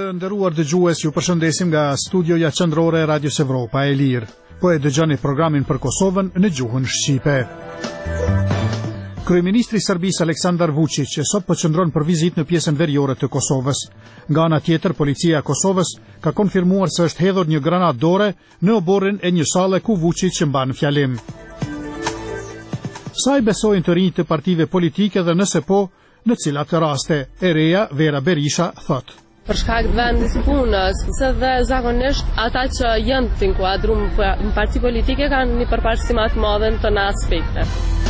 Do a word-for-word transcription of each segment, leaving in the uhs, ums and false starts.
nderuar dëgjues, ju përshëndesim nga studioja qendrore e Radios Evropa e Lirë. Po e dëgjoni programin për Kosovën në gjuhën shqipe. Kryeministri i Serbisë Aleksandar Vučić sot po qëndron për vizitë në pjesën veriore të Kosovës. Nga ana tjetër, policia e Kosovës ka konfirmuar se është hedhur një granat dore në oborrin e një salle ku Vučić mban fjalim. Sa i besojnë të rinjtë të partive politike dhe nëse po, në cilat raste? E reja Vera Berisha thot. Për shkak të vendit të punës, se dhe zakonisht ata që janë të inkuadruar në parti politike kanë një përparësi më të madhe në të aspekte.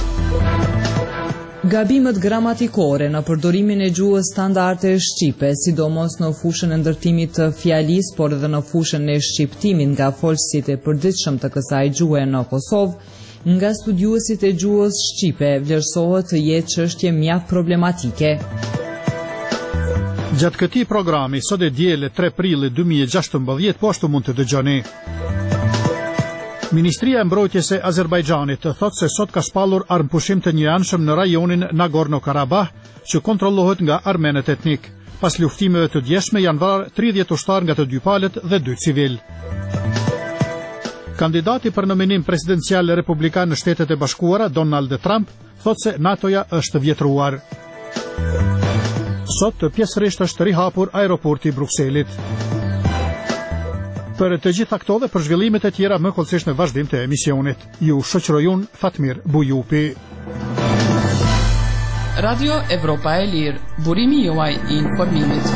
Gabimet gramatikore në përdorimin e gjuhës standarde shqipe, sidomos në fushën e ndërtimit të fjalisë, por edhe në fushën e shqiptimit nga folësit e përditshëm të kësaj gjuhe në Kosovë, nga studiuesit e gjuhës shqipe vlerësohet të jetë çështje mjaft problematike. Gjatë këtij programi, sot e diele tre prilli dy mijë e gjashtëmbëdhjetë, po ashtu mund të dëgjoni. Ministria e Mbrojtjes e Azerbajxhanit thotë se sot ka shpallur armëpushim të njëanshëm në rajonin Nagorno-Karabakh, që kontrollohet nga armenët etnik. Pas luftimeve të djeshme janë vrarë tridhjetë ushtar nga të dy palët dhe dy civil. Kandidati për nominim presidencial republikan në Shtetet e Bashkuara, Donald Trump, thotë se NATO-ja është vjetruar. Sot pjesërisht është rihapur aeroporti i Brukselit. Për të gjitha këto dhe për zhvillimet e tjera më kollësisht në vazhdim të emisionit, ju shoqëroj unë Fatmir Bujupi. Radio Evropa e Lirë, burimi juaj i informimit.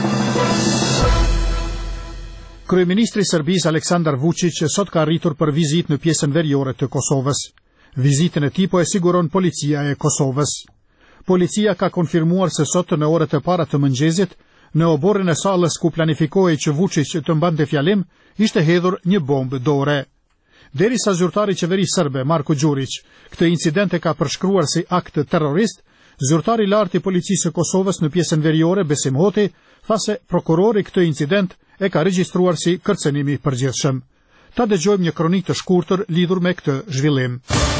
Kryeministri i Serbisë Aleksandar Vučić sot ka arritur për vizitë në pjesën veriore të Kosovës. Vizitën e tij po e siguron policia e Kosovës. Policia ka konfirmuar se sot në orët e para të mëngjesit, në oborrin e sallës ku planifikohej që Vučić të mbante fjalim, ishte hedhur një bombë dore. Derisa zyrtari i qeverisë serbe Marko Đurić këtë incident e ka përshkruar si akt terrorist, zyrtari i lartë i policisë së Kosovës në pjesën veriore Besim Hoti tha se prokurori këtë incident e ka regjistruar si kërcënim i përgjithshëm. Ta dëgjojmë një kronikë të shkurtër lidhur me këtë zhvillim.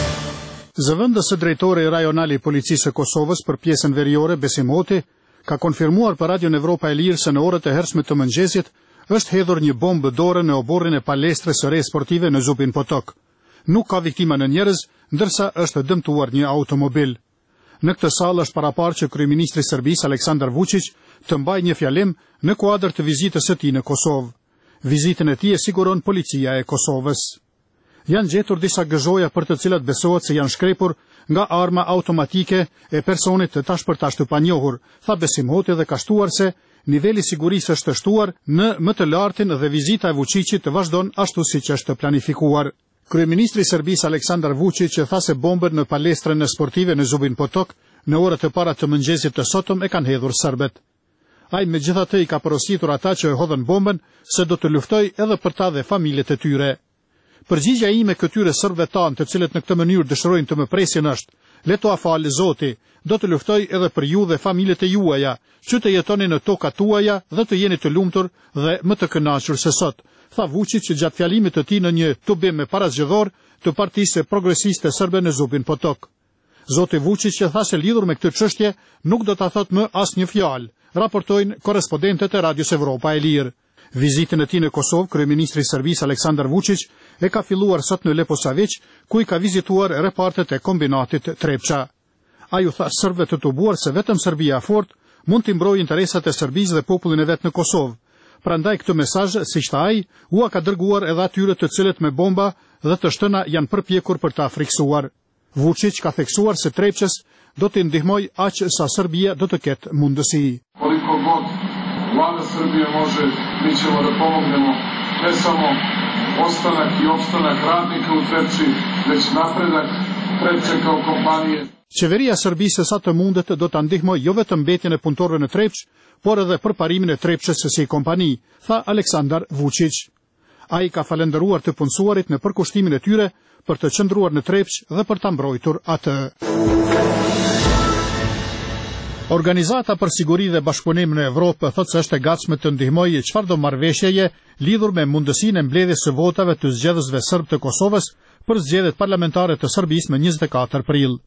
Zëvendës së drejtori rajonali i policisë së Kosovës për pjesën veriore Besim Hoti ka konfirmuar për Radion Evropa e Lirë se në orët e hershme të mëngjesit është hedhur një bombë dore në oborrin e palestrës së re sportive në Zubin Potok. Nuk ka viktima në njerëz, ndërsa është dëmtuar një automobil. Në këtë sallë është paraparë që kryeministri i Serbisë Aleksandar Vučić të mbajë një fjalim në kuadër të vizitës së tij në Kosovë. Vizitën e tij e siguron policia e Kosovës. Janë gjetur disa gëzoja për të cilat besohet se janë shkrepur nga arma automatike e personit të tash për tash të panjohur, tha Besim Hoti dhe ka shtuar se niveli sigurisë është të shtuar në më të lartin dhe vizita e Vučićit të vazhdon ashtu siç është planifikuar. Kryeministri i Serbisë Aleksandar Vučić tha se bombën në palestrën e sportive në Zubin Potok në orët e para të mëngjesit të sotëm e kanë hedhur serbët. Ai megjithatë i ka porositur ata që e hodhën bombën se do të luftoj edhe për ta dhe familjet e tyre. Përgjigja ime këtyre serbëve tanë të cilët në këtë mënyrë dëshirojnë të më presin është: le t'u afal Zoti, do të luftoj edhe për ju dhe familjet e juaja, që të jetoni në tokat tuaja dhe të jeni të lumtur dhe më të kënaqur se sot, tha Vučić gjatë fjalimit të tij në një tubim me parazgjedhor të Partisë Progresiste Serbe në Zubin Potok. Zoti Vučić tha se lidhur me këtë çështje nuk do ta thotë më asnjë fjalë, raportojnë korrespondentët e Radios Evropa e Lirë. Vizitën e tij në Kosovë, kryeministri i Serbisë Aleksandar Vučić e ka filluar sot në Leposavić, ku i ka vizituar repartet e kombinatit Trepça. Ai u tha serbëve të tubuar se vetëm Serbia fort mund të mbrojë interesat e Serbisë dhe popullin e vet në Kosovë. Prandaj këtë mesazh, siç tha ai, u ka dërguar edhe atyre të cilët me bomba dhe të shtëna janë përpjekur për ta friksuar. Vučić ka theksuar se Trepçës do të ndihmoj aq sa Serbia do të ketë mundësi. Koliko god Vlada Srbije može, mi ćemo da pomognemo ne samo ostanak i opstanak radnika u Trepči, već napredak Trepče kao kompanije. Qeveria e Serbisë sa të mundet do ta ndihmojë jo vetëm mbetjen e punëtorëve në Trepç, por edhe përparimin e Trepçës si kompani, tha Aleksandar Vučić. Ai ka falendëruar të punësuarit në përkushtimin e tyre për të qëndruar në Trepç dhe për ta mbrojtur atë. Organizata për siguri dhe bashkëpunim në Evropë thotë se është e gatshme të ndihmojë çfarëdo marrëveshjeje lidhur me mundësinë e mbledhjes së votave të zgjedhësve serb të Kosovës për zgjedhjet parlamentare të Serbisë në njëzet e katër prill.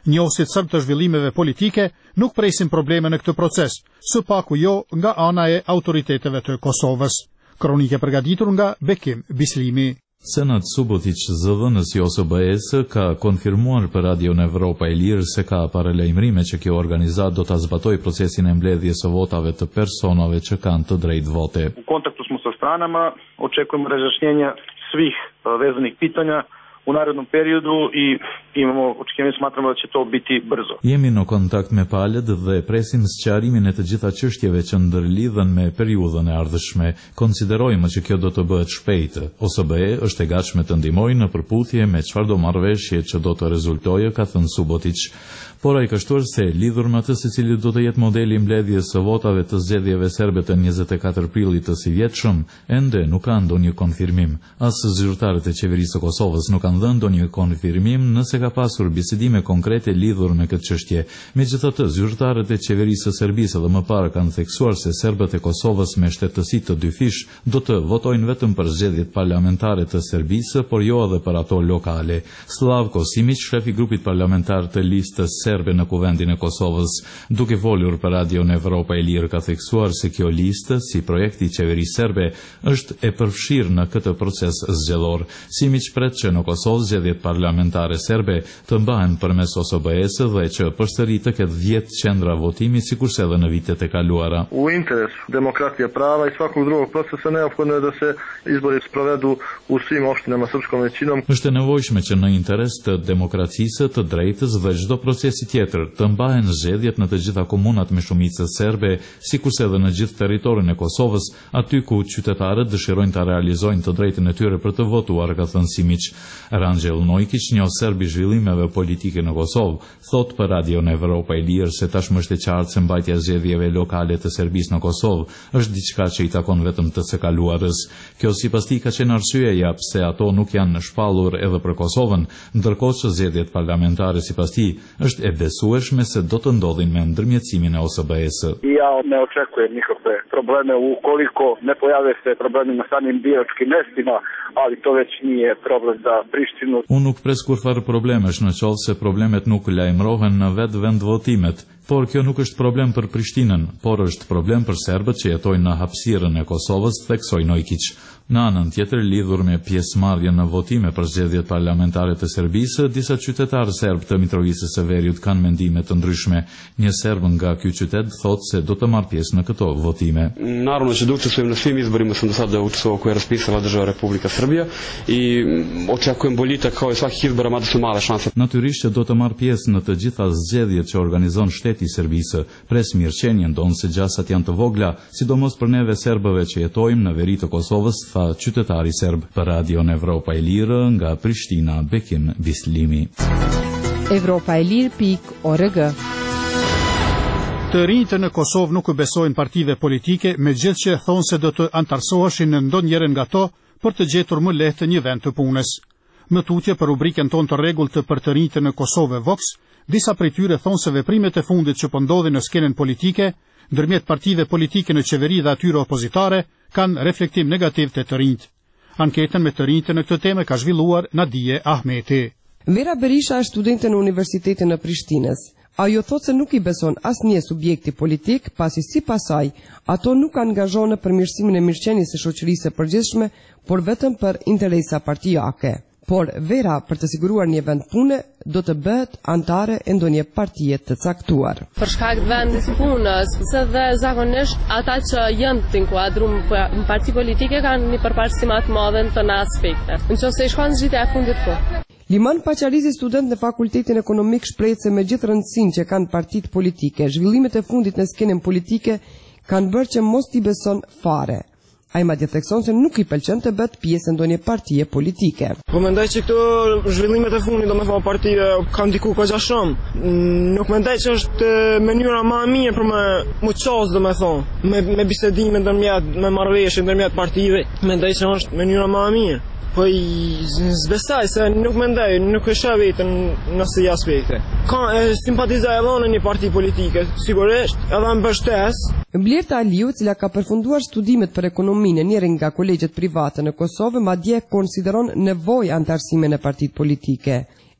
Njohësit serb të zhvillimeve politike nuk presin probleme në këtë proces, së paku jo nga ana e autoriteteve të Kosovës. Kronike përgatitur nga Bekim Bislimi. Senat Subotić, zëdhënës i O S B E-së, ka konfirmuar për Radio në Evropa e Lirë se ka paralajmërime që kjo organizat do ta zbatoj procesin e mbledhjes së votave të personave që kanë të drejtë vote. U kontaktu smo sa stranama, očekujemo razjašnjenje svih vezanih pitanja u narednom periodu i imamo očekivanje, smatramo da će to biti brzo. Jemi në kontakt me palët dhe presim sqarimin e të gjitha çështjeve që ndërlidhen me periudhën e ardhshme. Konsiderojmë që kjo do të bëhet shpejt. O S B E është e gatshme të ndihmojë në përputhje me çfarëdo marrëveshje që do të rezultojë, ka thënë Subotić. Por ai ka shtuar se lidhur me atë se cili do të jetë modeli i mbledhjes së votave të zgjedhjeve serbe të njëzet e katër prillit të së vjetshëm, ende nuk ka ndonjë konfirmim. As zyrtarët e qeverisë së Kosovës nuk kanë dhënë ndonjë konfirmim nëse ka pasur bisedime konkrete lidhur me këtë çështje. Megjithatë, zyrtarët e qeverisë së Serbisë edhe më parë kanë theksuar se serbët e Kosovës me shtetësi të dyfish do të votojnë vetëm për zgjedhjet parlamentare të Serbisë, por jo edhe për ato lokale. Slavko Simić, shefi i grupit parlamentar të listës serbe në kuvendin e Kosovës, duke folur për Radio në Evropa e Lirë, ka theksuar se kjo listë, si projekti i qeverisë serbe, është e përfshirë në këtë proces zgjedhor. Simić pret që në Kosovë zgjedhjet parlamentare serbe të mbahen përmes O S B E-së dhe që përsëri të ketë dhjetë qendra votimi, sikurse edhe në vitet e kaluara. U interes demokratije prava i svakog drugog procesa neophodno je da se izbori sprovedu u svim opštinama srpskom većinom. Është e nevojshme që në interes të demokracisë, të drejtës dhe çdo procesi tjetër të mbahen zgjedhjet në të gjitha komunat me shumicë serbe, sikurse edhe në gjithë territorin e Kosovës, aty ku qytetarët dëshirojnë ta realizojnë të drejtën e tyre për të votuar, ka thënë Simić. Ranxhel Nojkić, një serb i zhvillimeve politike në Kosovë, thot për Radio në Evropa e Lirë se tashmë është e qartë se mbajtja e zgjedhjeve lokale të Serbisë në Kosovë është diçka që i takon vetëm të së kaluarës. Kjo sipas tij ka qenë arsyeja pse ato nuk janë shpallur edhe për Kosovën, ndërkohë që zgjedhjet parlamentare sipas tij është e besueshme se do të ndodhin me ndërmjetësimin e O S B E-së. Ja ne očekujem nikakve probleme ukoliko ne pojave se problemi na samim biračkim mestima, ali to već nije problem za Prištinu. Unë nuk pres kurfar problemesh në qoftë se problemet nuk lajmërohen në vetë vend votimet. Por kjo nuk është problem për Prishtinën, por është problem për serbët që jetojnë në hapësirën e Kosovës, theksoi Nojkić. Në anën tjetër, lidhur me pjesëmarrjen në votime për zgjedhjet parlamentare të Serbisë, disa qytetarë serb të Mitrovisë së Veriut kanë mendime të ndryshme. Një serb nga ky qytet thotë se do të marrë pjesë në këto votime. Naravno që do të učestvujemo na svim izborima, sam do sada učestvovao koje je raspisala država Republika Srbija i očekujem boljitak kao i svakih izbora, mada su male šanse. Natyrisht që do të marrë pjesë në të gjitha zgjedhjet që organizon shteti i Serbisë. Pres mirëqenien don se gjasat janë të vogla, sidomos për neve serbëve që jetojmë në veri të Kosovës, tha qytetari serb. Për Radio në Evropa e Lirë, nga Prishtina, Bekim Bislimi. Evropa e Lirë pik org. Të rinjtë në Kosovë nuk besojnë partive politike, megjithëse thonë se do të antarësoheshin në ndonjërin nga to për të gjetur më lehtë një vend të punës. Në tutje për rubrikën tonë të rregullt për të rinjtë në Kosovë Vox, disa prej tyre thonë se veprimet e fundit që po ndodhin në skenën politike, ndërmjet partive politike në qeveri dhe atyre opozitare, kanë reflektim negativ të të rinjtë. Anketën me të rinjtë në këtë temë ka zhvilluar Nadije Ahmeti. Vera Berisha është studente në Universitetin e Prishtinës. Ajo thotë se nuk i beson asnjë subjekti politik, pasi sipas saj, ato nuk angazhohen në përmirësimin e mirëqenies së shoqërisë së përgjithshme, por vetëm për interesa partijake. Por Vera, për të siguruar një vend pune, do të bëhet antare e ndonjë partie të caktuar. Për shkak të vendit të punës, se dhe zakonisht ata që janë të inkuadruar në parti politike kanë një përparësi më të madhe në të aspekte. Nëse i shkon zgjidhja e fundit po. Liman Paqarizi, student në Fakultetin Ekonomik, shpreh se me gjithë rëndësinë që kanë partitë politike, zhvillimet e fundit në skenën politike kanë bërë që mos t'i beson fare. Ai madje thekson se nuk i pëlqen të bëhet pjesë ndonjë partie politike. Po mendoj që këto zhvillimet e fundit, domethënë partive kanë ndiku kaq shumë. Nuk mendoj që është mënyra më e mirë për më më ços, domethënë, me me bisedime ndërmjet, me marrëveshje ndërmjet partive. Mendoj që është mënyra më e mirë. Po i zbesaj se nuk mendoj, nuk e shoh vetën në asnjë aspekte. Ka simpatizoj edhe në një parti politike, sigurisht, edhe mbështes. Blerta Aliu, e cila ka përfunduar studimet për ekonominë në njërin nga kolegjet private në Kosovë, madje konsideron nevojë antarësime në partitë politike.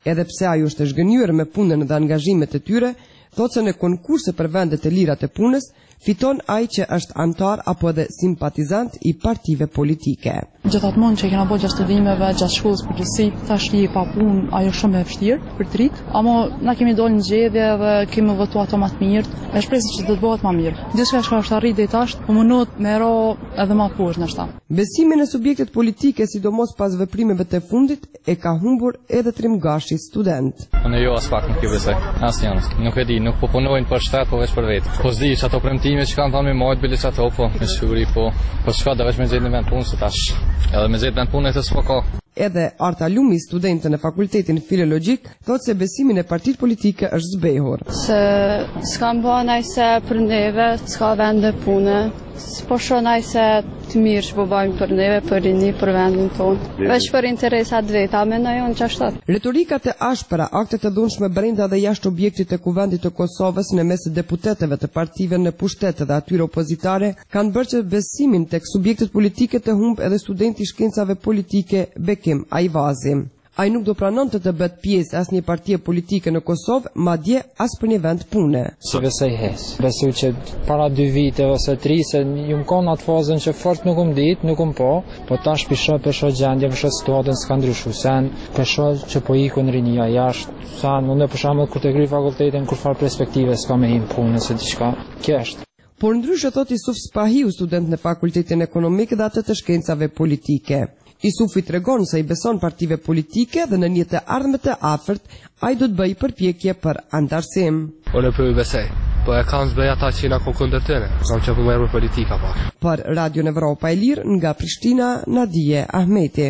Edhe pse ajo është e zhgënjur me punën dhe angazhimet e tyre, thotë se në konkurse për vendet e lira të punës fiton ai që është antar apo edhe simpatizant i partive politike. Gjithatmonë që kena bërë gjatë studimeve, gjatë shkollës përgjithësi, tash i pa punë, ajo shumë e vështirë për të rit, ama na kemi dalë në zgjedhje dhe kemi votuar ato më të mirë, e shpresim që do të bëhet më mirë. Gjithçka që është arrit deri tash, po mundohet me ro edhe më poshtë ndoshta. Besimin e subjektit politike, sidomos pas veprimeve të fundit, e ka humbur edhe Trimgashi, student. Unë jo as pak nuk i besoj, asnjë. Nuk e di, nuk po punojnë për shtat, po vetëm për vetë. Po s'di që ato premtime që kanë thënë me mojt bilet ato, po me siguri po. Po çka do vetëm me gjetë në vend punë tash. Edhe me gjetë vend punë të s'po ka. Edhe Arta Lumi, studente në fakultetin filologjik, thotë se besimin e partitë politike është zbehur. Se s'kam bën ai se për neve, s'ka vende pune. Po shoh ai se të mirë që po bëjmë për neve, për rini, për vendin tonë. Veç për interesat veta, mendoj unë çashtu. Retorikat e ashpra, aktet të dhunshme brenda dhe jashtë objektit të kuvendit të Kosovës në mes deputetëve të partive në pushtet dhe atyre opozitare kanë bërë që besimin tek subjektet politike të humb edhe studenti i shkencave politike Bekim Ajvazi. Ai nuk do pranon të të bëhet pjesë as një partie politike në Kosovë, madje as për një vend pune. Si besoj hes. Besoj që para dy vite ose tri se ju më kanë atë fazën që fort nuk më dit, nuk më po, po tash pisho pisho gjendje, pisho situatën s'ka ndryshuar sen, pisho që po ikun rinia jashtë, sa unë për shembull kur të kry fakultetin kur fal perspektive s'ka me him punë se diçka. Kjo është. Por ndryshe thot Isuf Spahiu, student në Fakultetin Ekonomik dhe atë të shkencave politike. Isufi tregon se i beson partive politike dhe në një të ardhme të afërt, ai do të bëjë përpjekje për antarësim. Unë po i besoj, po e kanë zbëj ata që na kundër tyre. Kam që po merr politika pa. Për Radio Evropa e Lirë nga Prishtina, Nadije Ahmeti.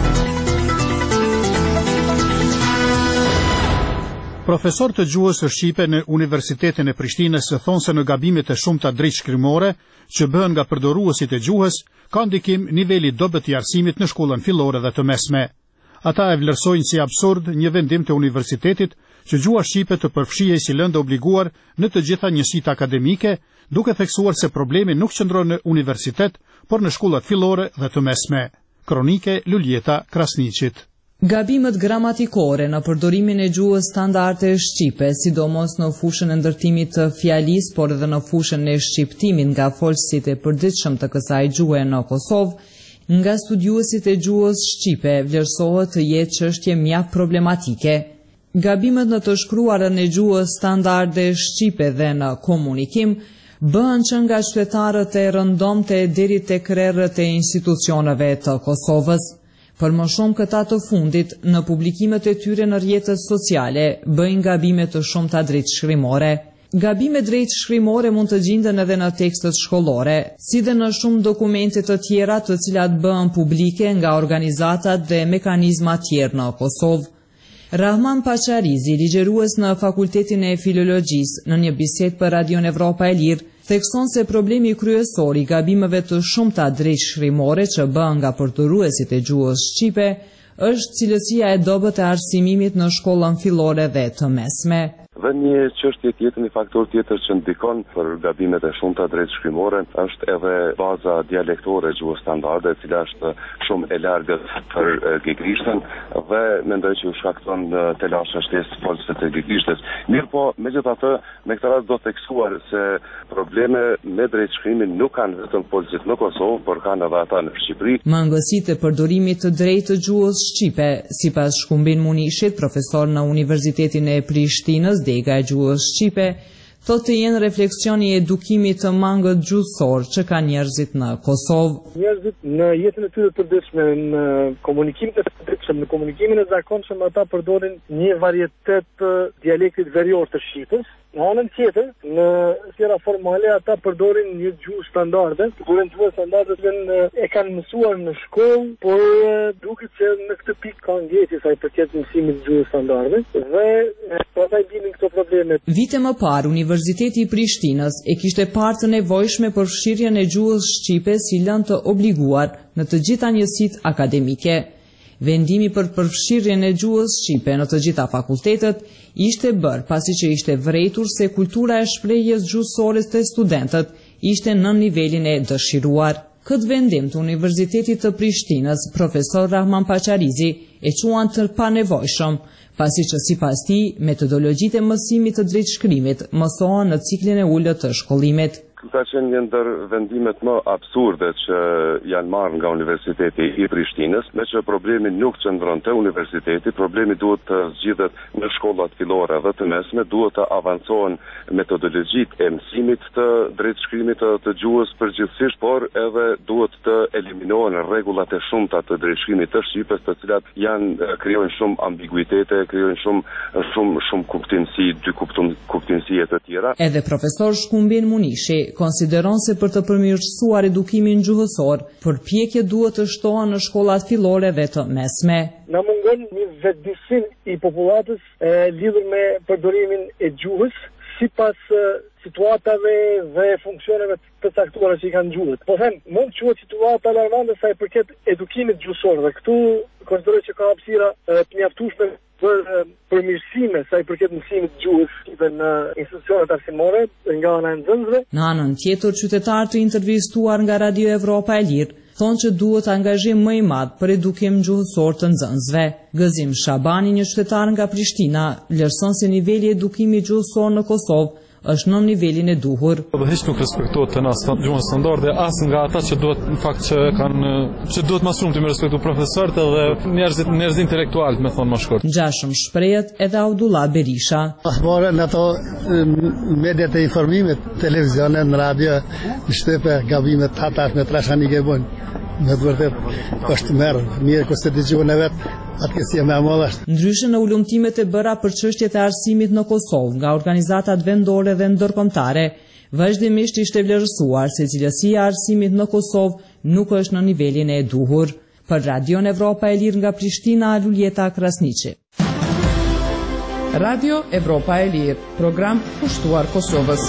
Profesor të gjuhës së shqipe në Universitetin e Prishtinës thonë se në gabimet e shumta drejtshkrimore që bëhen nga përdoruesit e gjuhës ka ndikim niveli dobët i arsimit në shkollën fillore dhe të mesme. Ata e vlerësojnë si absurd një vendim të universitetit që gjuha shqipe të përfshihej si lëndë obliguar në të gjitha njësitë akademike, duke theksuar se problemi nuk qëndron në universitet, por në shkollat fillore dhe të mesme. Kronike Luljeta Krasniqit. Gabimet gramatikore në përdorimin e gjuhës standarde shqipe, sidomos në fushën e ndërtimit të fjalisë, por edhe në fushën e shqiptimit nga folësit e përditshëm të kësaj gjuhe në Kosovë, nga studiuesit e gjuhës shqipe vlerësohet të jetë çështje mjaft problematike. Gabimet në të shkruarën e gjuhës standarde shqipe dhe në komunikim bëhen që nga qytetarët e rëndomte deri tek krerët e institucioneve të Kosovës. Për më shumë këta të fundit, në publikimet e tyre në rrjetet sociale, bëjnë gabime të shumta drejtshkrimore. Gabime drejtshkrimore mund të gjenden edhe në tekstet shkollore, si dhe në shumë dokumente të tjera të cilat bëhen publike nga organizatat dhe mekanizma tjerë në Kosovë. Rahman Pacharizi, ligjerues në Fakultetin e Filologjisë, në një bisedë për Radio Evropa e Lirë, thekson se problemi kryesor i gabimeve të shumta drejtshkrimore që bëhen nga përdoruesit e gjuhës shqipe është cilësia e dobët e arsimimit në shkollën fillore dhe të mesme. Dhe një çështje tjetër, një faktor tjetër që ndikon për gabimet e shumta drejtshkrimore është edhe baza dialektore e gjuhës standarde, e cila është shumë e largët për Gigrishtën dhe mendoj që u shkakton telashe shtesë folësit të Gigrishtes. Mirë po, megjithatë, me këtë rast do të theksuar se probleme me drejtshkrimin nuk kanë vetëm folësit në Kosovë, por kanë edhe ata në Shqipëri. Mangësitë e përdorimit të drejtë të gjuhës shqipe, sipas Shkumbin Munishit, profesor në Universitetin e Prishtinës, dega e gjuhës shqipe, thotë të jenë refleksioni i edukimit të mangët gjuhësor që ka njerëzit në Kosovë. Njerëzit në jetën e tyre të përditshme, në komunikimin e përditshëm, në komunikimin e zakonshëm, ata përdorin një varietet dialektit verior të shqipës. Në anën tjetër, në sfera formale ata përdorin një gjuhë standarde, përdorin gjuhë standarde që e kanë mësuar në shkollë, por duket se në këtë pikë ka ngjetje sa i përket mësimit të gjuhës standarde dhe pastaj vinin këto probleme. Vite më parë, Universiteti i Prishtinës e kishte parë të nevojshme për fshirjen e gjuhës shqipe si lëndë të obliguar në të gjitha njësitë akademike. Vendimi për përfshirjen e gjuhës shqipe në të gjitha fakultetet ishte bërë pasi që ishte vërejtur se kultura e shprehjes gjuhësore të studentët ishte në nivelin e dëshiruar. Këtë vendim të Universitetit të Prishtinës, profesor Rahman Pacharizi e quan të panevojshëm, pasi që sipas tij metodologjitë e mësimit të drejtshkrimit mësohen në ciklin e ulët të shkollimit. Ka qenë një ndër vendimet më absurde që janë marrë nga Universiteti i Prishtinës, me që problemi nuk qëndron te universiteti, problemi duhet të zgjidhet në shkollat fillore dhe të mesme, duhet të avancohen metodologjitë e mësimit të drejtshkrimit të, të gjuhës përgjithsisht, por edhe duhet të eliminohen rregullat e shumta të drejtshkrimit të shqipes, të cilat janë krijojnë shumë ambiguitete, krijojnë shumë shumë shumë kuptimsi, dy kuptum kuptimsi e të tjera. Edhe profesor Shkumbin Munishi konsideron se për të përmirësuar edukimin gjuhësor, përpjekje duhet të shtohen në shkollat fillore dhe të mesme. Na mungon një vetëdijsim i popullatës e lidhur me përdorimin e gjuhës sipas situatave dhe funksioneve të caktuara që i kanë gjuhët. Po them, mund të quhet situata alarmante sa i përket edukimit gjuhësor dhe këtu konsideroj që ka hapësira të mjaftueshme për përmirësime sa i përket mësimit të gjuhës dhe në institucionet arsimore nga ana e nxënësve. Në anën tjetër, qytetarë të intervistuar nga Radio Evropa e Lirë thonë që duhet angazhim më i madh për edukim gjuhësor të nxënësve. Gëzim Shabani, një qytetar nga Prishtina, vlerëson se niveli i edukimit gjuhësor në Kosovë është në nivelin e duhur. Dhe hiç nuk respektohet të na gjuhën standarde as nga ata që duhet në fakt që kanë që duhet më shumë të më respektojnë profesorët dhe njerëzit njerëz intelektualët, më thon më shkurt. Ngjashëm shprehet edhe Abdullah Berisha. Pasmore në ato mediat e informimit, televizionet, në radio, në shtëpe gabimet ta tash me trashani që bën. Me të vërtet është merr mirë kurse dëgjuan e vet. Ndryshe në ulumtimet e bëra për çështjet e arsimit në Kosovë nga organizatat vendore dhe ndërkombëtare, vazhdimisht ishte vlerësuar se cilësia e arsimit në Kosovë nuk është në nivelin e duhur. Për Radio Evropa e Lirë nga Prishtina, Luljeta Krasniqi. Radio Evropa e Lirë, program pushtuar Kosovës.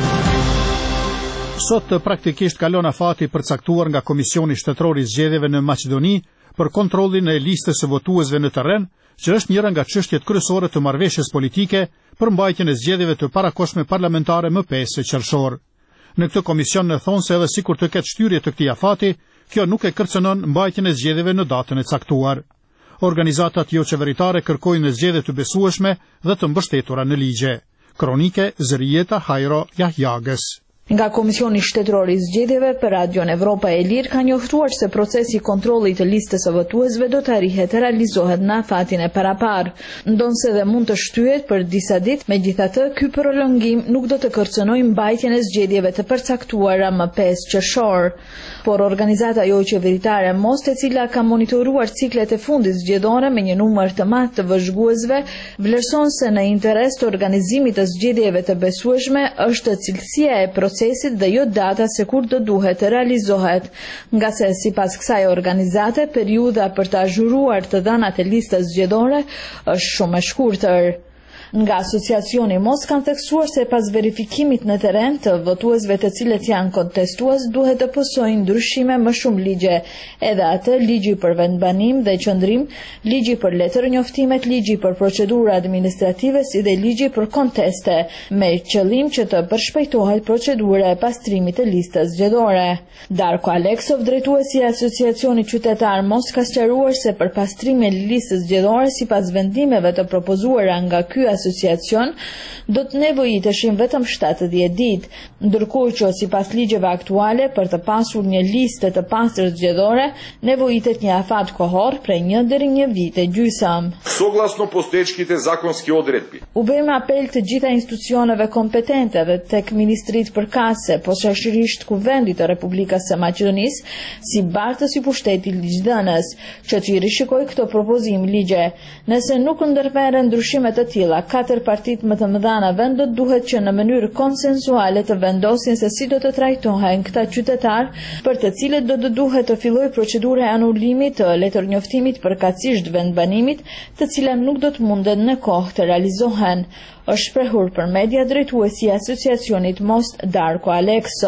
Sot praktikisht kalon afati përcaktuar nga Komisioni Shtetëror i Zgjedhjeve në Maqedoni për kontrollin e listës së votuesve në terren, që është njëra nga çështjet kryesore të marrëveshjes politike për mbajtjen e zgjedhjeve të parakohshme parlamentare më pesë qershor. Në këtë komision në thonë se edhe sikur të ketë shtyrje të këtij afati, kjo nuk e kërcënon mbajtjen e zgjedhjeve në datën e caktuar. Organizatat jo qeveritare kërkojnë zgjedhje të besueshme dhe të mbështetura në ligje. Kronike Zërijeta Hajro Jahjagës. Nga Komisioni Shtetëror i Zgjedhjeve për Radion Evropa e Lirë ka njoftuar se procesi i kontrollit të listës së votuesve do të arrihet të realizohet në afatin e parapar, ndonse dhe mund të shtyhet për disa ditë. Megjithatë, ky prolongim nuk do të kërcënojë mbajtjen e zgjedhjeve të përcaktuara më pesë qershor. Por organizata jo qeveritare Most, e cila ka monitoruar ciklet e fundit zgjedhore me një numër të madh të vëzhguesve, vlerëson se në interes të organizimit të zgjedhjeve të besueshme është cilësia e procesit dhe jo data se kur do duhet të realizohet, nga se sipas kësaj organizate periudha për të azhuruar të dhënat e listës zgjedhore është shumë e shkurtër. Nga asociacioni Mos kanë theksuar se pas verifikimit në terren të votuesve të cilët janë kontestues duhet të pësojnë ndryshime më shumë ligje, edhe atë ligji për vendbanim dhe qëndrim, ligji për letër njoftimet, ligji për procedura administrative si dhe ligji për konteste, me qëllim që të përshpejtohet procedura e pastrimit të listës zgjedhore. Darko Aleksov, drejtuesi i asociacionit qytetar Mos, ka sqaruar se për pastrimin e listës zgjedhore sipas vendimeve të propozuara nga ky asociacion do të nevojiteshin vetëm shtatëdhjetë ditë, ndërkohë që sipas ligjeve aktuale për të pasur një listë të pastër zgjedhore nevojitet një afat kohor prej një deri një vit e gjysëm. Soglasno postojećkite zakonski odredbi. U bëjmë apel të gjitha institucioneve kompetente dhe tek ministritë përkatëse, posaçërisht Kuvendit të Republikës së Maqedonisë, si bartës i pushtetit ligjdhënës, që të rishikojë këto propozim ligje. Nëse nuk ndërmerren ndryshime të tilla, katër partitë më të mëdha në vend do duhet që në mënyrë konsensuale të vendosin se si do të trajtohen këta qytetar, për të cilët do të duhet të fillojë procedura e anullimit të letërnjoftimit përkatësisht vendbanimit, të cilat nuk do të mundet në kohë të realizohen, është shprehur për media drejtuesi i asociacionit Most, Darko Aleksov.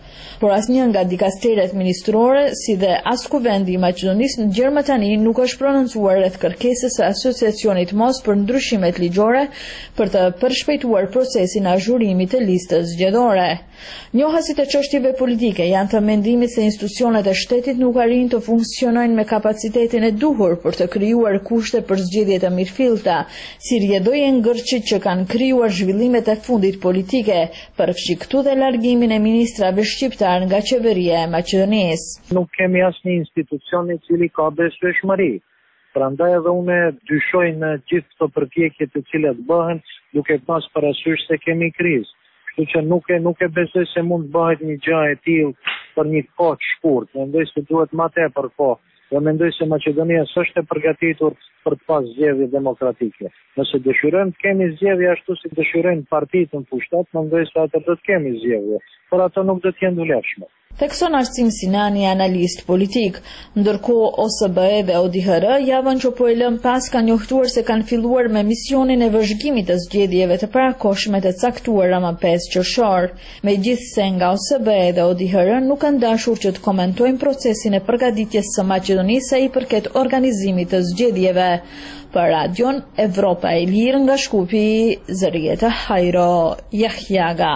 Por asnjë nga dikasteret ministrore, si dhe as kuvendi i Maqedonisë në Gjermë tani nuk është prononcuar rreth kërkesës së asociacionit mos për ndryshimet ligjore për të përshpejtuar procesin e azhurimit të listës zgjedhore. Njohësit e çështjeve politike janë të mendimit se institucionet e shtetit nuk arrin të funksionojnë me kapacitetin e duhur për të krijuar kushte për zgjedhje të mirëfillta, si rjedojnë ngërçit që kanë krijuar zhvillimet e fundit politike, përfshi këtu dhe largimin e ministrave shqiptar nga qeveria e Maqedonisë. Nuk kemi asnjë institucion i cili ka besueshmëri. Prandaj edhe unë dyshoj në gjithë këto përpjekje të cilat bëhen, duke pas parasysh se kemi krizë. Kështu që nuk e nuk e besoj se mund të bëhet një gjë e tillë për një kohë të shkurtë. Mendoj se duhet më tepër kohë. Dhe mendoj se Maqedonia s'është e përgatitur për të pas zgjedhje demokratike. Nëse dëshirojmë të kemi zgjedhje ashtu si dëshirojnë partitë në pushtet, mendoj se atë do të kemi zgjedhje, por ato nuk do të jenë nduleshme. Thekson Arsim Sinani, analist politik, ndërkohë O S B E dhe O D H R javën që po e lëm pas kanë njohtuar se kanë filluar me misionin e vëzhgimit të zgjedhjeve të parakohshme të caktuara më pesë qershor. Megjithse nga O S B E dhe O D H R nuk kanë dashur që të komentojnë procesin e përgatitjes së Maqedonisë sa i përket organizimit të zgjedhjeve. Për Radion Evropa e Lirë nga Shkupi, Zërieta Hajro Jahjaga.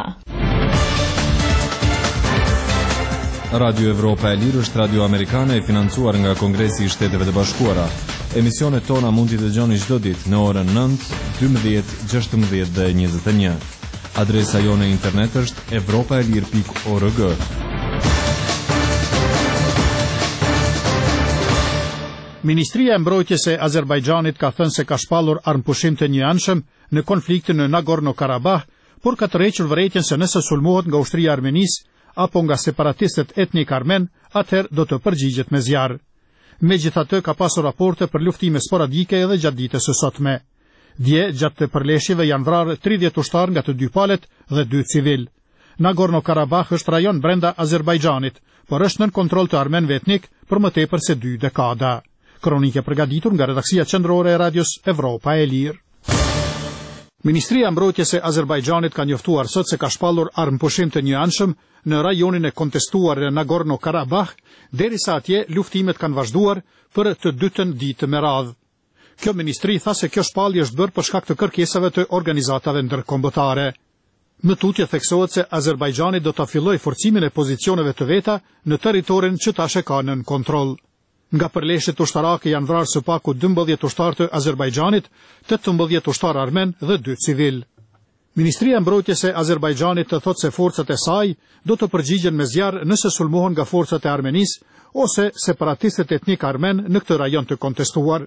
Radio Evropa e Lirë është radio amerikane e financuar nga Kongresi i Shteteve të Bashkuara. Emisionet tona mund t'i dëgjoni çdo ditë në orën nëntë, dymbëdhjetë, gjashtëmbëdhjetë dhe njëzet e një. Adresa jone internet është evropaelir pikë org. Ministria e Mbrojtjes e Azerbajxhanit ka thënë se ka shpallur armpushim të njëanshëm në konfliktin në Nagorno-Karabakh, por ka tërhequr vërejtjen se nëse sulmohet nga ushtria e Armenisë apo nga separatistët etnik armen, atëherë do të përgjigjet me zjarr. Megjithatë ka pasur raporte për luftime sporadike edhe gjatë ditës së sotme. Dje, gjatë të përleshjeve janë vrarë tridhjetë ushtar nga të dy palët dhe dy civil. Nagorno-Karabakh është rajon brenda Azerbajxhanit, por është nën kontroll të armenëve etnik për më tepër se dy dekada. Kronike përgatitur nga redaksia qendrore e radios Evropa e Lirë. Ministria e Mbrojtjes e Azerbajxhanit ka njoftuar sot se ka shpallur armpushim të njëanshëm në rajonin e kontestuar në Nagorno-Karabakh, derisa atje luftimet kanë vazhduar për të dytën ditë me radhë. Kjo ministri tha se kjo shpallje është bërë për shkak të kërkesave të organizatave ndërkombëtare. Në tutje theksohet se Azerbajxhani do ta fillojë forcimin e pozicioneve të veta në territorin që tash e ka nën kontroll. Nga përleshjet ushtarake janë vrarë së paku dymbëdhjetë ushtarë të Azerbajxhanit, tetëmbëdhjetë ushtarë armen dhe dy civil. Ministria e Mbrojtjes e Azerbajxhanit të thotë se forcat e saj do të përgjigjen me zjarr nëse sulmohen nga forcat e Armenisë ose separatistët etnik armen në këtë rajon të kontestuar.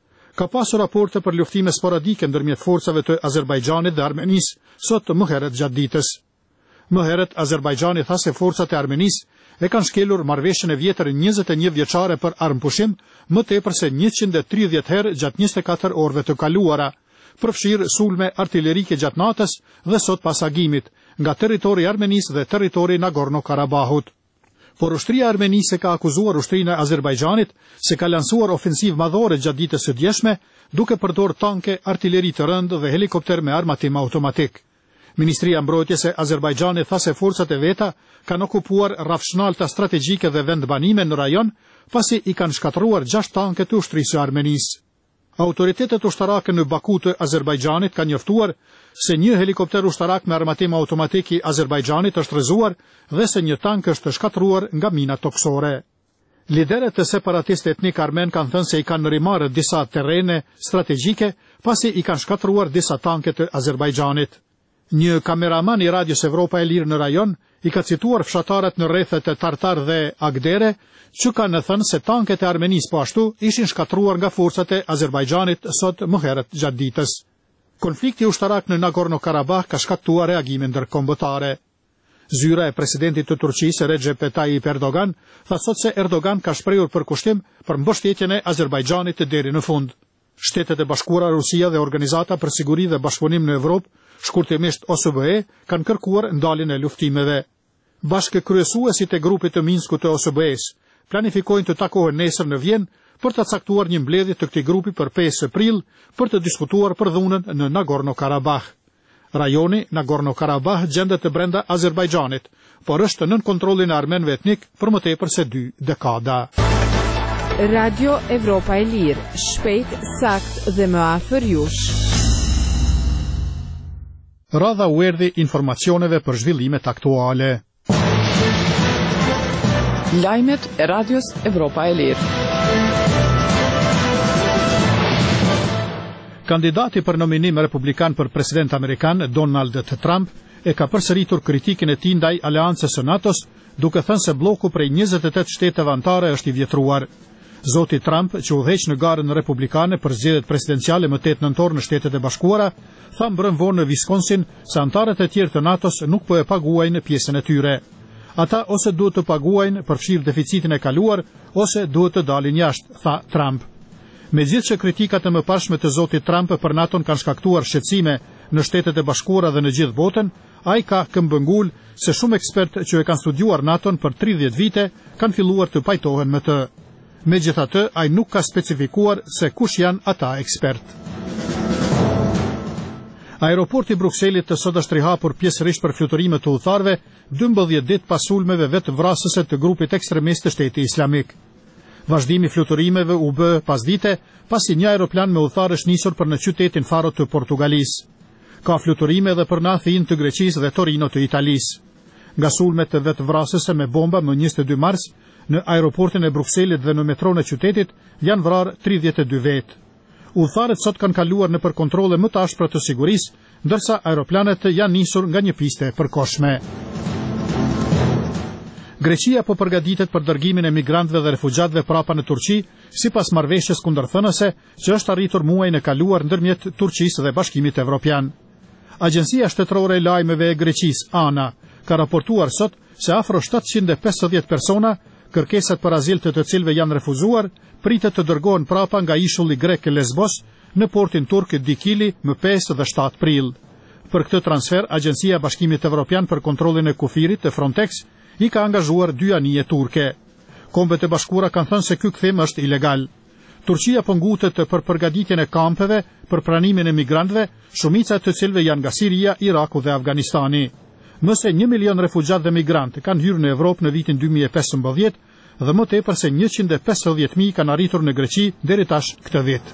Ka pasur raporte për luftime sporadike ndërmjet forcave të Azerbajxhanit dhe Armenisë sot më herët gjatë ditës. Më herët Azerbajxhani tha se forcat e Armenisë e kanë shkelur marrëveshjen e vjetër njëzet e një vjeçare për armpushim më tepër se njëqind e tridhjetë herë gjatë njëzet e katër orëve të kaluara, përfshirë sulme artillerike gjatë natës dhe sot pas agimit nga territori i Armenisë dhe territori i Nagorno-Karabahut. Por ushtria e Armenisë ka akuzuar ushtrinë e Azerbajxhanit se ka lansuar ofensivë madhore gjatë ditës së djeshme, duke përdorur tanke, artilleri të rëndë dhe helikopter me armatim automatik. Ministria e Mbrojtjes e Azerbajxhanit tha se forcat e veta kanë okupuar rrafshnalta strategjike dhe vendbanime në rajon, pasi i kanë shkatëruar gjashtë tanke të ushtrisë së Armenisë. Autoritetet ushtarake në Baku të Azerbajxhanit kanë njoftuar se një helikopter ushtarak me armatim automatik i Azerbajxhanit është rrëzuar dhe se një tank është shkatëruar nga mina toksore. Liderët e separatistë etnik armen kanë thënë se i kanë rimarrë disa terrene strategjike pasi i kanë shkatëruar disa tanke të Azerbajxhanit. Një kameraman i Radios Evropa e Lirë në rajon i ka cituar fshatarët në rrethet e Tartar dhe Agdere, që kanë thënë se tanket e Armenisë po ashtu ishin shkatruar nga forcat e Azerbajxhanit sot më herët gjatë ditës. Konflikti ushtarak në Nagorno-Karabakh ka shkaktuar reagime ndërkombëtare. Zyra e presidentit të Turqisë Recep Tayyip Erdogan tha sot se Erdogan ka shprehur përkushtim për mbështetjen e Azerbajxhanit deri në fund. Shtetet e Bashkuara, Rusia dhe Organizata për Siguri dhe Bashkëpunim në Evropë, shkurtimisht O S B E, kanë kërkuar ndaljen e luftimeve. Bashkë kryesuesit e grupit të Minskut të O S B E-s planifikojnë të takohen nesër në Vjenë për të caktuar një mbledhje të këtij grupi për pesë prill për të diskutuar për dhunën në Nagorno-Karabakh. Rajoni Nagorno-Karabakh gjendet të brenda Azerbajxhanit, por është nën kontrollin e armenëve etnik për më tepër se dy dekada. Radio Evropa e Lirë, shpejt, sakt dhe më afër jush. Radha u erdhi informacioneve për zhvillimet aktuale. Lajmet e Radios Evropa e Lirë. Kandidati për nominim republikan për president amerikan, Donald Trump, e ka përsëritur kritikin e tij ndaj aleancës së NATO-s, duke thënë se bloku prej njëzet e tetë shteteve anëtare është i vjetruar. Zoti Trump, që udhëheq në garën republikane për zgjedhjet presidenciale më tetë nëntor në Shtetet e Bashkuara, tha mbrëm vonë në Wisconsin se anëtarët e tjerë të NATO-s nuk po e paguajnë pjesën e tyre. Ata ose duhet të paguajnë për fshirë deficitin e kaluar, ose duhet të dalin jashtë, tha Trump. Megjithëse kritikat e mëparshme të zotit Trump për NATO-n kanë shkaktuar shqetësime në Shtetet e Bashkuara dhe në gjithë botën, ai ka këmbëngul se shumë ekspertë që e kanë studiuar NATO-n për tridhjetë vite kanë filluar të pajtohen me të. Megjithatë, ai nuk ka specifikuar se kush janë ata ekspertë. Aeroporti i Brukselit të sot është rihapur pjesërisht për fluturime të udhëtarëve, dymbëdhjetë ditë pas sulmeve vetvrasëse të grupit ekstremist të Shtetit Islamik. Vazhdimi fluturimeve u bë pas dite, pasi një aeroplan me udhëtar është nisur për në qytetin Faro të Portugalisë. Ka fluturime edhe për në Athinë të Greqisë dhe Torino të Italisë. Nga sulmet të vetvrasëse me bomba më njëzet e dy mars, në aeroportin e Brukselit dhe në metron e qytetit janë vrarë tridhjetë e dy vetë. Udhëtarët sot kanë kaluar në për kontrole më të ashpra të sigurisë, ndërsa aeroplanet janë nisur nga një piste përkohshme. Greqia po përgatitet për dërgimin e migrantëve dhe refugjatëve prapa në Turqi, sipas marrëveshjes kundërthënëse që është arritur muajin e kaluar ndërmjet Turqisë dhe Bashkimit Evropian. Agjencia shtetërore e lajmeve e Greqisë, ANA, ka raportuar sot se afro shtatëqind e pesëdhjetë persona, kërkesat për azil të të cilëve janë refuzuar, pritet të dërgohen prapa nga ishulli grek Lesbos në portin turk Dikili më pesë dhe shtatë prill. Për këtë transfer, Agjencia e Bashkimit Evropian për kontrollin e kufirit të Frontex i ka angazhuar dy anije turke. Kombet e Bashkuara kanë thënë se ky kthim është ilegal. Turqia po ngutet për përgatitjen e kampeve për pranimin e migrantëve, shumica të cilëve janë nga Siria, Iraku dhe Afganistani. Më se një milion refugjat dhe migrantë kanë hyrë në Evropë në vitin dy mijë e pesëmbëdhjetë dhe më tepër se njëqind e pesëdhjetë mijë kanë arritur në Greqi deri tash këtë vit.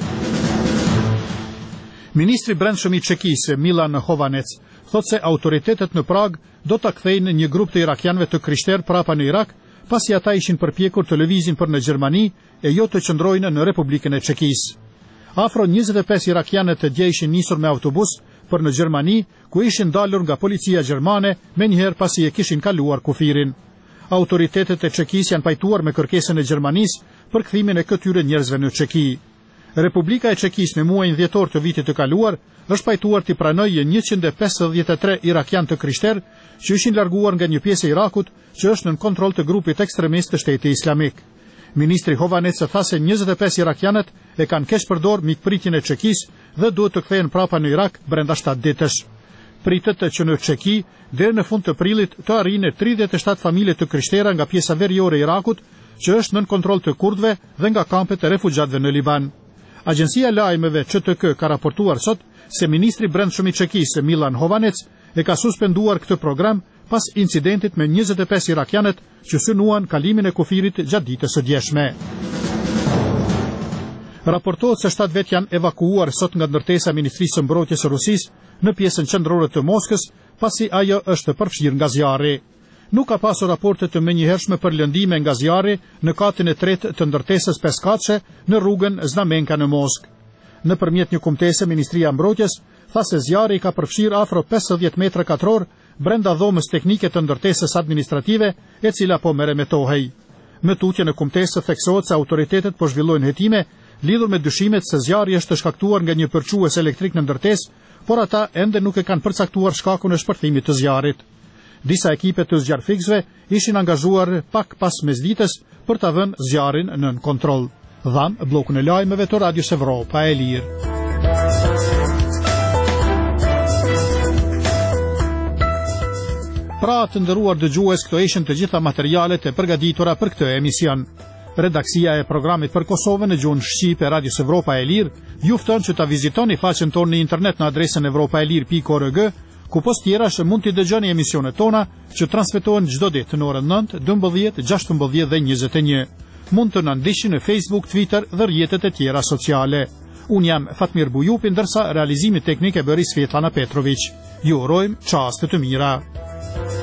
Ministri brendshëm i Çekisë, Milan Hovanec, thot se autoritetet në Prag do ta kthejnë një grup të irakianëve të krishterë prapa në Irak, pasi ata ishin përpjekur të lëvizin për në Gjermani e jo të qëndrojnë në Republikën e Çekisë. Afro njëzet e pesë irakianë të dje ishin nisur me autobus për në Gjermani, ku ishin dalur nga policia gjermane menjëherë pasi e kishin kaluar kufirin. Autoritetet e Çekisë janë pajtuar me kërkesën e Gjermanisë për kthimin e këtyre njerëzve në Çeki. Republika e Çekisë në muajin dhjetor të vitit të kaluar është pajtuar të pranojë njëqind e pesëdhjetë e tre irakianë të krishterë që ishin larguar nga një pjesë e Irakut që është nën kontroll të grupit ekstremist të Shtetit Islamik. Ministri Hovanec tha se njëzet e pesë irakianët e kanë keq përdor mikpritjen e Çekisë dhe duhet të kthehen prapa në Irak brenda shtatë ditësh. Pritet që në Çeki deri në fund të prillit të arrijnë tridhjetë e shtatë familje të krishtera nga pjesa veriore e Irakut që është nën kontroll të kurdëve dhe nga kampet e refugjatëve në Liban. Agjencia e lajmeve Ç T K ka raportuar sot se ministri brendshëm i Çekisë, Milan Hovanec, e ka suspenduar këtë program pas incidentit me njëzet e pesë irakianët që synuan kalimin e kufirit gjatë ditës së djeshme. Raportohet se shtatë vetë janë evakuuar sot nga ndërtesa e Ministrisë së Mbrojtjes së Rusisë në pjesën qendrore të Moskës, pasi ajo është përfshirë nga zjarri. Nuk ka pasur raporte të menjëhershme për lëndime nga zjarri në katin e tretë të ndërtesës pesëkatëshe në rrugën Znamenka në Moskë. Nëpërmjet një kumtese, Ministria e Mbrojtjes tha se zjarri ka përfshirë afro pesëdhjetë metra katror brenda dhomës teknike të ndërtesës administrative, e cila po merremetohej. Në tutje në kumtesë theksohet se autoritetet po zhvillojnë hetime lidhur me dyshimet se zjarri është shkaktuar nga një përçues elektrik në ndërtesë, por ata ende nuk e kanë përcaktuar shkakun e shpërthimit të zjarrit. Disa ekipe të zjarfikësve ishin angazhuar pak pas mesditës për ta vënë zjarrin nën kontroll. Dham bllokun e lajmeve të Radios Evropa e Lirë. Pra të ndëruar dëgjues, këto ishin të gjitha materialet e përgatitura për këtë emision. Redaksia e programit për Kosovën në gjuhën shqipe e Radios Evropa e Lirë ju fton që ta vizitoni faqen tonë në internet në adresën evropaelir pikë org, ku post tjerash mund t'i dëgjoni emisionet tona që transmetohen çdo ditë në orën nëntë, dymbëdhjetë, gjashtëmbëdhjetë dhe njëzet e një. Mund të na ndiqni në Facebook, Twitter dhe rrjetet e tjera sociale. Unë jam Fatmir Bujupi, ndërsa realizimi teknik e bëri Svetlana Petrović. Ju urojmë çaste të mira.